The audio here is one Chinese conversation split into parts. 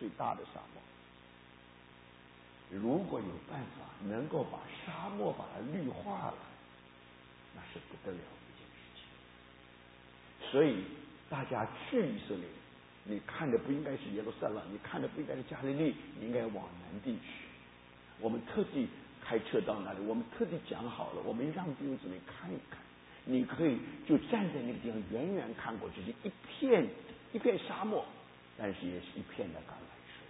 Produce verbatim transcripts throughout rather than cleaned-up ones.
最大的沙漠。如果有办法能够把沙漠把它绿化了，那是不得了的一件事情。所以大家去以色列，你看的不应该是耶路撒冷，你看的不应该是加利利，你应该往南地去。我们特地开车到那里，我们特地讲好了，我们让弟兄姊妹看一看。你可以就站在那个地方远远看过去，是一片一片沙漠，但是也是一片的橄榄树。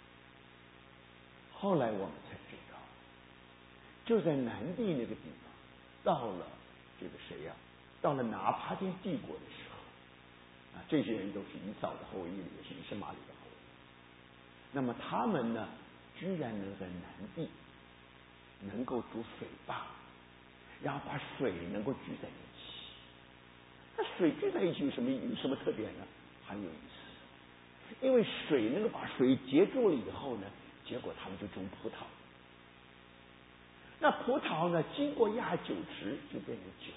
后来我们才知道，就在南地那个地方，到了这个谁呀、啊？到了拿帕天帝国的时候，啊，这些人都是以扫的后裔，也是以实玛利的后裔。那么他们呢，居然能在南地能够筑水坝，然后把水能够聚在一起。那水聚在一起有什么有什么特点呢？很有意思，因为水能够把水截住了以后呢，结果他们就种葡萄。那葡萄呢，经过压酒池就变成酒了。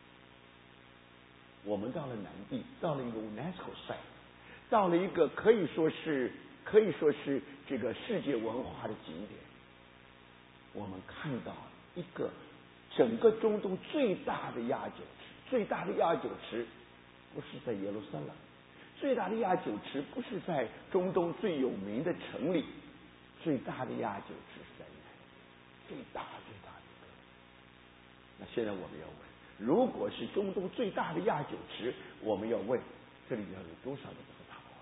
我们到了南地，到了一个 UNESCO site， 到了一个可以说是可以说是这个世界文化的景点。我们看到一个整个中东最大的压酒池，最大的压酒池不是在耶路撒冷，最大的压酒池不是在中东最有名的城里，最大的压酒池是在南地，最大最大的一个。那现在我们要问，如果是中东最大的压酒池，我们要问这里要有多少的葡萄啊？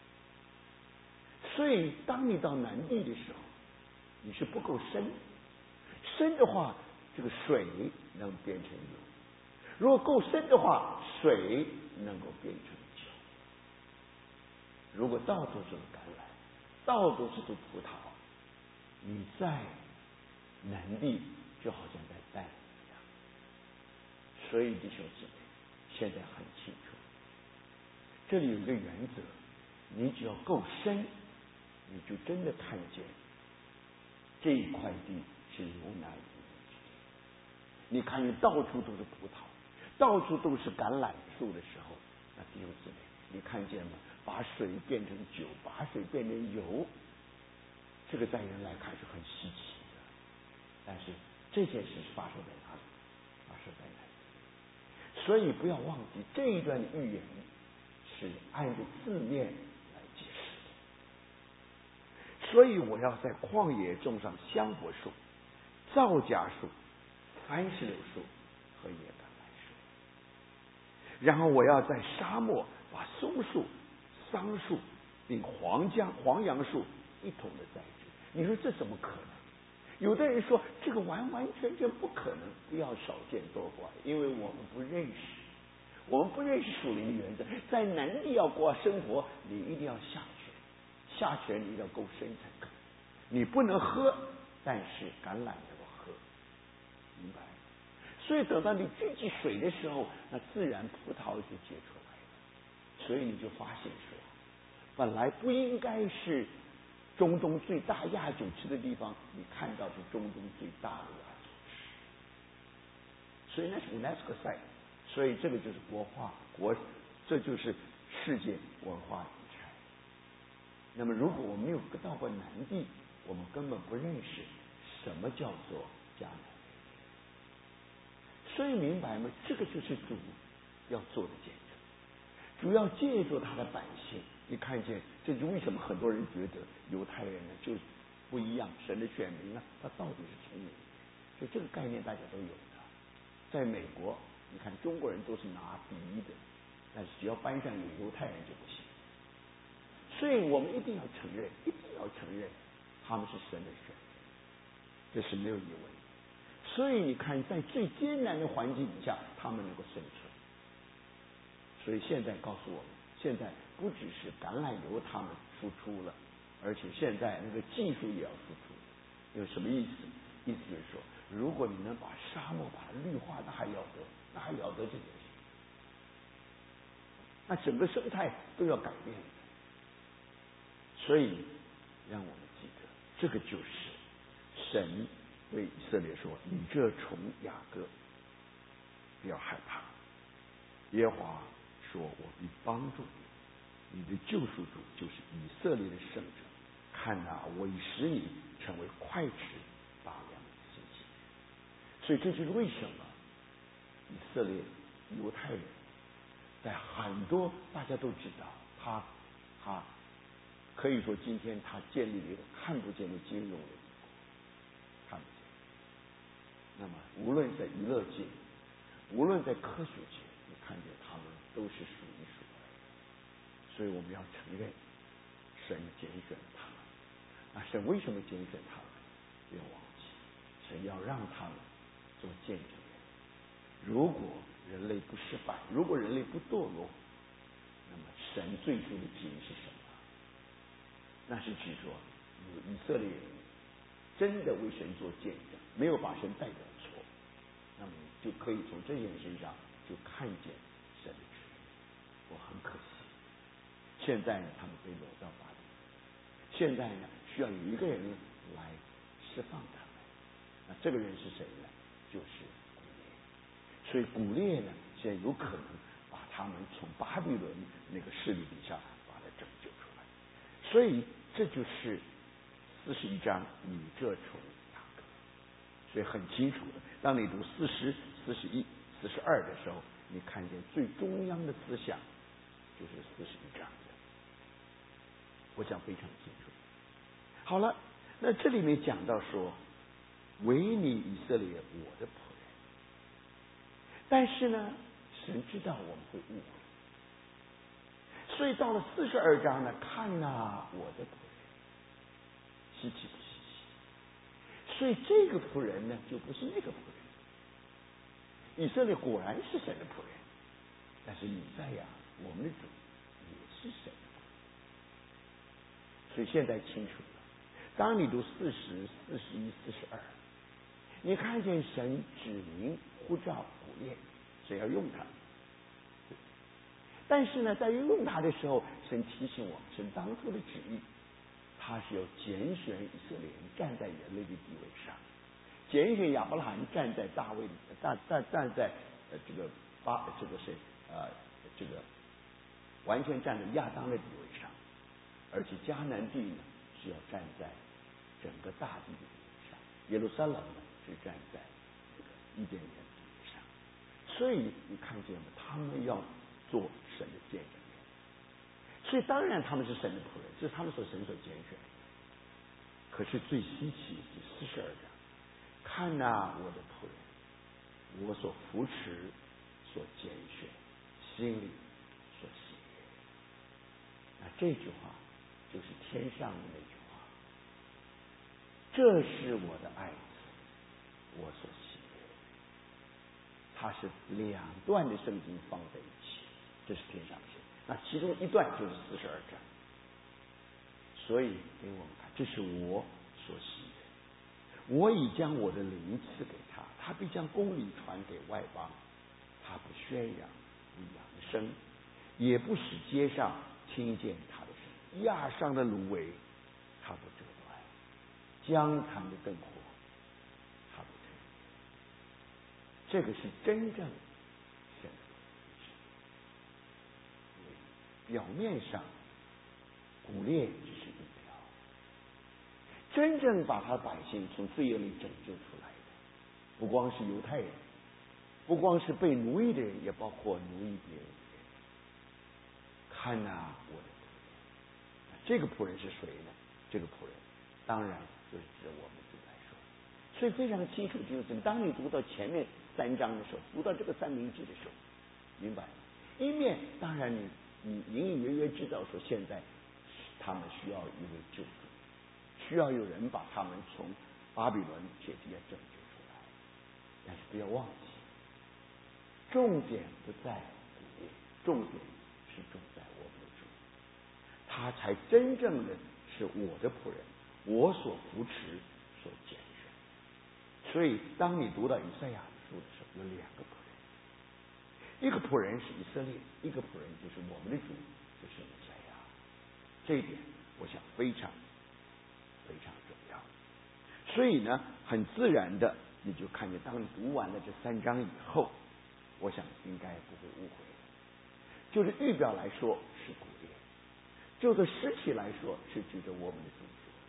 所以当你到南地的时候，你是不够深，深的话这个水能变成油，如果够深的话水能够变成酒。如果到处是橄榄，到处是葡萄，你在南地就好像在蛋一样。所以弟兄姊妹现在很清楚，这里有一个原则，你只要够深，你就真的看见这一块地是牛奶与蜜之地。你看见到处都是葡萄，到处都是橄榄树的时候，那弟兄姊妹你看见吗？把水变成酒，把水变成油，这个在人来看是很稀奇的。但是这件事发生在哪里？发生在哪里？所以不要忘记这一段预言是按照字面来解释的。所以我要在旷野种上香柏树、皂荚树、番石榴树和野橄榄树，然后我要在沙漠把松树、桑树并黄姜、黄杨树一同的栽植。你说这怎么可能？有的人说这个完完全全不可能，不要少见多怪，因为我们不认识，我们不认识属灵的原则。在南地要过生活，你一定要下水，下水你要够深才可以。你不能喝，但是橄榄能够喝，明白？所以等到你聚集水的时候，那自然葡萄就结出来了。所以你就发现说，本来不应该是中东最大压酒池的地方，你看到是中东最大的压酒池。所以那是 UNESCO site， 所以这个就是国化国，这就是世界文化遗产。那么如果我没有到过南地，我们根本不认识什么叫做迦南。所以明白吗？这个就是主要做的见证，主要借助他的百姓。你看见，这就为什么很多人觉得犹太人呢就不一样，神的选民呢，他到底是聪明。所以这个概念大家都有的。在美国，你看中国人都是拿第一的，但是只要班上有犹太人就不行。所以我们一定要承认，一定要承认他们是神的选民，这是没有疑问的。所以你看，在最艰难的环境底下，他们能够生存。所以现在告诉我们，现在不只是橄榄油他们输出了，而且现在那个技术也要输出。有什么意思？意思就是说，如果你能把沙漠把它绿化，那还了得，那还了得这件事。那整个生态都要改变的。所以让我们记得，这个就是神对以色列说：“你这从雅各，不要害怕。耶和华说：我必帮助你，你的救赎主就是以色列的圣者， 看啊，我已使你成为快齿拔凉的荆棘。所以这就是为什么以色列犹太人在很多大家都知道，他他可以说今天他建立了一个看不见的金融的帝国，看不见。那么无论在娱乐界，无论在科学界，你看见他们都是数一数二的。所以我们要承认，神拣选他们。那神为什么拣选他们？不要忘记，神要让他们做见证人。如果人类不失败，如果人类不堕落，那么神最初的旨意是什么？那是指说，有以色列人真的为神做见证，没有把神带到错，那么就可以从这些人身上就看见神的旨意。我很可惜，现在呢，他们被掳到巴比伦，现在呢，需要有一个人来释放他们。那这个人是谁呢？就是古列。所以古列呢，现在有可能把他们从巴比伦那个势力底下把他拯救出来。所以这就是四十一章以这从雅各。所以很清楚的，当你读四十、四十一、四十二的时候，你看见最中央的思想就是四十一章的，我想非常清楚。好了，那这里面讲到说，唯你以色列我的仆人，但是呢，神知道我们会误会，所以到了四十二章呢，看呐，我的仆人，稀奇不稀奇？所以这个仆人呢，就不是那个仆人。以色列果然是神的仆人，但是以赛亚，我们的主也是神的仆人。所以现在清楚了。当你读四十、四十一、四十二，你看见神指明呼召古列，谁要用他？但是呢，在用他的时候，神提醒我们，神当初的旨意，他是要拣选以色列人站在人类的地位上，拣选亚伯拉罕站在大卫的站站站在呃这个巴这个谁呃这个完全站在亚当的地位上，而且迦南地呢是要站在整个大地的地位上，耶路撒冷呢是站在这个伊甸园的地位上。所以你看见了，他们要做神的见证人。所以当然他们是神的仆人，这是他们所神所拣选的。可是最稀奇第四十二章，看呐，我的仆人，我所扶持、所拣选、心里所喜悦。那这句话就是天上的那句话，这是我的爱子，我所喜悦。它是两段的圣经放在一起，这是天上的。那其中一段就是四十二章，所以给我们看，这是我所喜悦。我已将我的灵赐给他，他必将公理传给外邦。他不宣扬不扬声，也不使街上听见他的声。压伤的芦苇，他不折断；江潭的灯火，他不吹。这个是真正神的。表面上，古列只是一条，真正把他百姓从罪恶里拯救出来的，不光是犹太人，不光是被奴役的人，也包括奴役别人的人。看呐，我的仆人，这个仆人是谁呢？这个仆人当然就是指我们主来说。所以非常清楚，就是当你读到前面三章的时候，读到这个三明治的时候，明白吗？一面当然你你隐隐约约知道说，现在他们需要一位救主，需要有人把他们从巴比伦铁地拯救出来。但是不要忘记，重点不在古列，重点是重在我们的主，他才真正的是我的仆人，我所扶持、所拣选。所以，当你读到以赛亚书的时候，有两个仆人。一个仆人是以色列，一个仆人就是我们的主，就是以赛亚。这一点我想非常非常重要。所以呢，很自然的你就看见，当你读完了这三章以后，我想应该不会误会。就是预表来说是古列，就着实体来说是指着我们的主。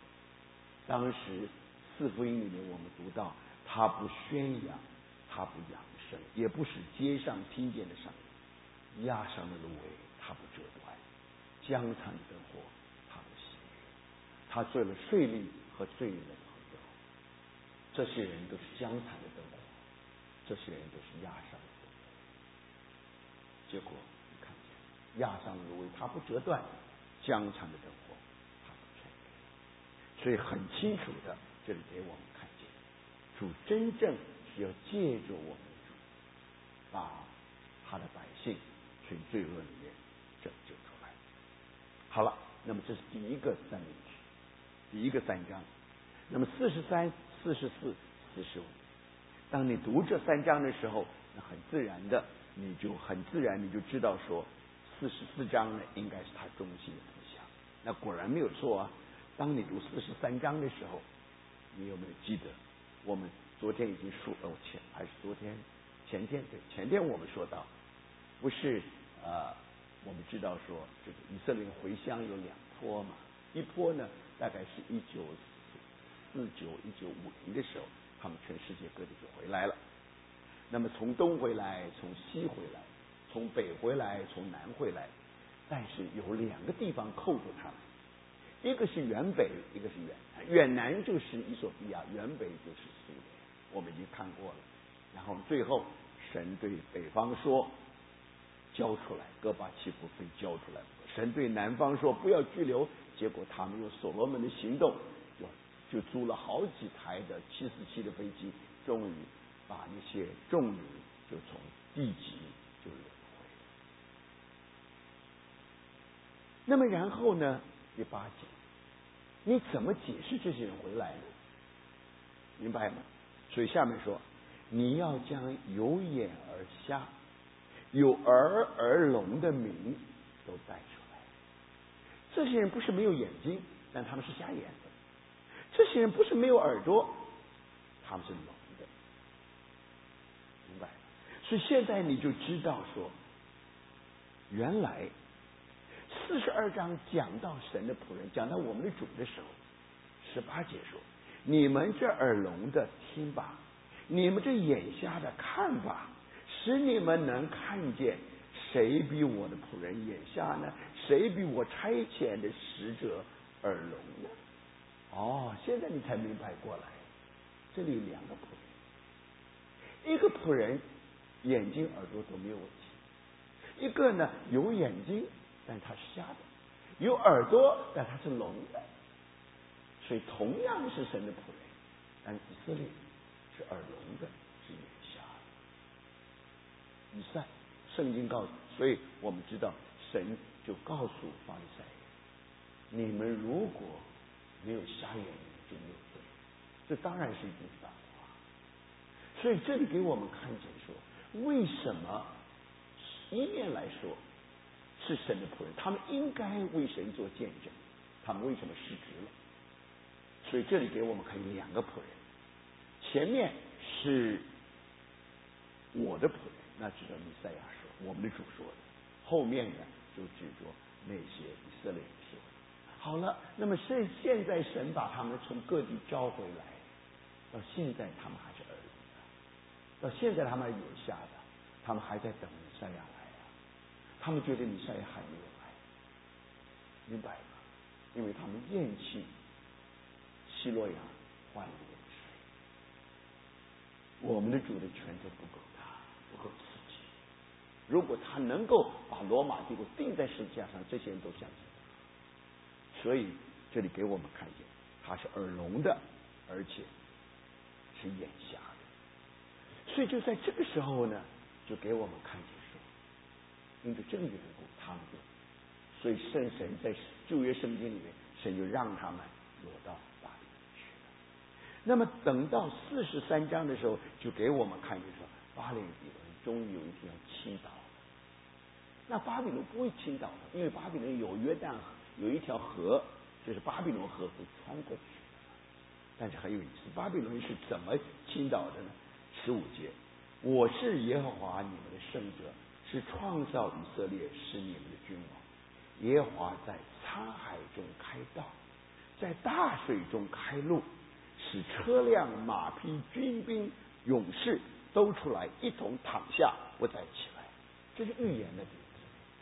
当时四福音里面我们读到，他不宣扬，他不扬声，也不使街上听见的声音，压伤的芦苇他不折断，江残的灯火他不熄灭，他做了税吏和罪人的朋友。这些人都是江残的灯火，这些人都是压伤的灯火。结果你看见压伤的芦苇他不折断，江残的灯火他不吹灭。所以很清楚的，这里给我们看见，主真正是要借助我们的主，把他的百姓从罪恶里面拯救出来。好了，那么这是第一个三明治，第一个三章。那么四十三、四十四、四十五，当你读这三章的时候，那很自然的，你就很自然你就知道说，四十四章呢应该是他中心的思想。那果然没有错啊。当你读四十三章的时候，你有没有记得我们昨天已经说哦前还是昨天前天对前天我们说到，不是呃我们知道说这个以色列回乡有两波嘛，一波呢大概是一九四九一九五零的时候，他们全世界各地就回来了。那么从东回来，从西回来，从北回来，从南回来，但是有两个地方扣住他们，一个是远北，一个是远南。远南就是伊索比亚，远北就是苏联，我们已经看过了。然后最后神对北方说交出来，戈巴契夫被交出来。神对南方说不要拘留，结果他们用所罗门的行动就就租了好几台的七四七的飞机，终于把那些众人就从地极就轮回。那么然后呢，第八节，你怎么解释这些人回来呢？明白吗？所以下面说，你要将有眼而瞎、有耳而聋的民都带出来。这些人不是没有眼睛，但他们是瞎眼的；这些人不是没有耳朵，他们是聋的。明白？所以现在你就知道说，原来四十二章讲到神的仆人，讲到我们的主的时候，十八节说：你们这耳聋的听吧，你们这眼瞎的看吧，使你们能看见。谁比我的仆人眼瞎呢？谁比我差遣的使者耳聋呢？哦，现在你才明白过来，这里有两个仆人，一个仆人眼睛耳朵都没有问题，一个呢有眼睛但他是瞎的，有耳朵但他是聋的。所以同样是神的仆人，但以色列是耳聋的，是眼瞎的。以赛圣经告诉，所以我们知道神就告诉法利赛人，你们如果没有瞎眼就没有罪，这当然是一句反话。所以这里给我们看见说，为什么一面来说是神的仆人，他们应该为神做见证，他们为什么失职了？所以这里给我们看两个仆人，前面是我的仆人，那指着弥赛亚说，我们的主说的，后面呢就指着那些以色列人说的。好了，那么现现在神把他们从各地招回来，到现在他们还是儿童的，到现在他们还有下的，他们还在等弥赛亚来啊，他们觉得弥赛亚还没有来，明白吗？因为他们厌弃希洛亚换流的水，我们的主的拳头不够大，不够刺激。如果他能够把罗马帝国钉在十字架上，这些人都相信他。所以这里给我们看见，他是耳聋的，而且是眼瞎的。所以就在这个时候呢，就给我们看见说，因着这个缘故，他们就，所以圣神在旧约圣经里面，神就让他们落到巴比伦去了。那么等到四十三章的时候，就给我们看见说，巴比伦终于有一天要倾倒了。那巴比伦不会倾倒的，因为巴比伦有约旦河，有一条河，就是巴比伦河会穿过去的。但是很有意思，巴比伦是怎么倾倒的呢？十五节，我是耶和华你们的圣者，是创造以色列，是你们的君王。耶和华在沧海中开道， 在大水中开路，使车辆、马匹、军兵、勇士都出来，一同躺下，不再起来。这是预言的地方。